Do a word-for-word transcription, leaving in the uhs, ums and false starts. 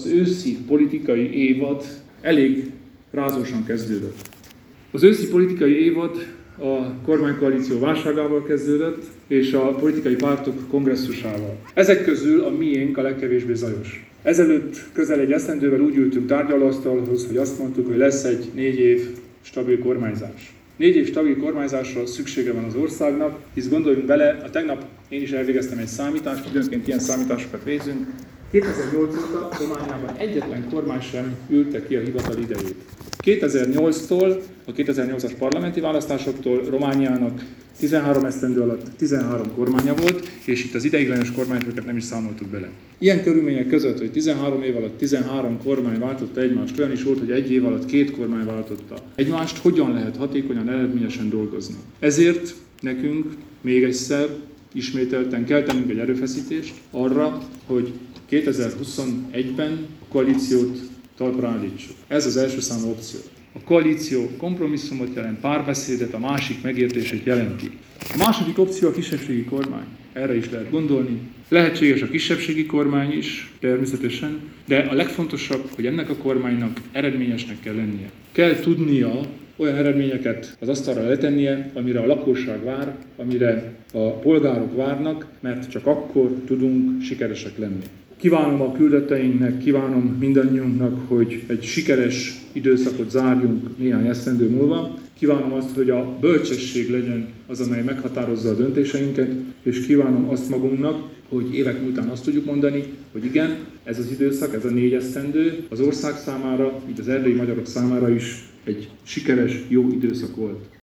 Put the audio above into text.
az őszi politikai évad elég rázósan kezdődött. Az őszi politikai évad a kormánykoalíció válságával kezdődött, és a politikai pártok kongresszusával. Ezek közül a miénk a legkevésbé zajos. Ezelőtt közel egy esztendővel úgy ültünk tárgyalóasztalhoz, hogy azt mondtuk, hogy lesz egy négy év stabil kormányzás. Négy év stabil kormányzásra szüksége van az országnak, hisz gondoljunk bele, a tegnap én is elvégeztem egy számítást, időnként ilyen számításokat végzünk. kétezer-nyolc óta Romániában egyetlen kormány sem ülte ki a hivatal idejét. kétezer-nyolctól, a kétezer-nyolcas parlamenti választásoktól Romániának tizenhárom esztendő alatt tizenhárom kormánya volt, és itt az ideiglenes kormányfőket nem is számoltuk bele. Ilyen körülmények között, hogy tizenhárom év alatt tizenhárom kormány váltotta egymást, olyan is volt, hogy egy év alatt két kormány váltotta egymást, hogyan lehet hatékonyan, eredményesen dolgozni. Ezért nekünk még egyszer ismételten kell tennünk egy erőfeszítést arra, hogy kétezer-huszonegyben a koalíciót talpra állítsuk. Ez az első számú opció. A koalíció kompromisszumot jelent, párbeszédet, a másik megértését jelenti. A második opció a kisebbségi kormány. Erre is lehet gondolni. Lehetséges a kisebbségi kormány is, természetesen, de a legfontosabb, hogy ennek a kormánynak eredményesnek kell lennie. Kell tudnia olyan eredményeket az asztalra letennie, amire a lakosság vár, amire a polgárok várnak, mert csak akkor tudunk sikeresek lenni. Kívánom a küldötteinknek, kívánom mindannyiunknak, hogy egy sikeres időszakot zárjunk néhány esztendő múlva. Kívánom azt, hogy a bölcsesség legyen az, amely meghatározza a döntéseinket, és kívánom azt magunknak, hogy évek múltán azt tudjuk mondani, hogy igen, ez az időszak, ez a négy esztendő az ország számára, így az erdélyi magyarok számára is egy sikeres, jó időszak volt.